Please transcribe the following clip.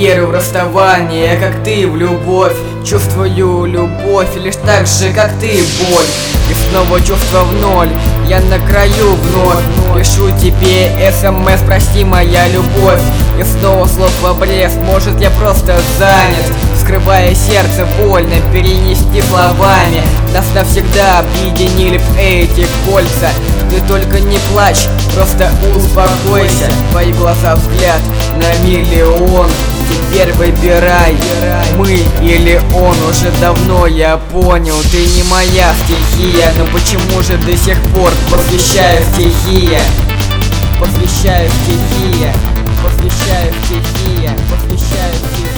верю в расставание, как ты в любовь. Чувствую любовь лишь так же, как ты боль. И снова чувства в ноль, я на краю вновь. Пишу тебе СМС, прости, моя любовь. И снова слов в обрез, может я просто занят. Скрывая сердце, больно перенести словами. Нас навсегда объединили б эти кольца. Ты только не плачь, просто успокойся. Твои глаза, взгляд на миллион. Теперь выбирай, мы или он. Уже давно я понял, ты не моя стихия. Но почему же до сих пор посвящаю стихия? Посвящаю стихия, посвящаю стихия, посвящаю стихия.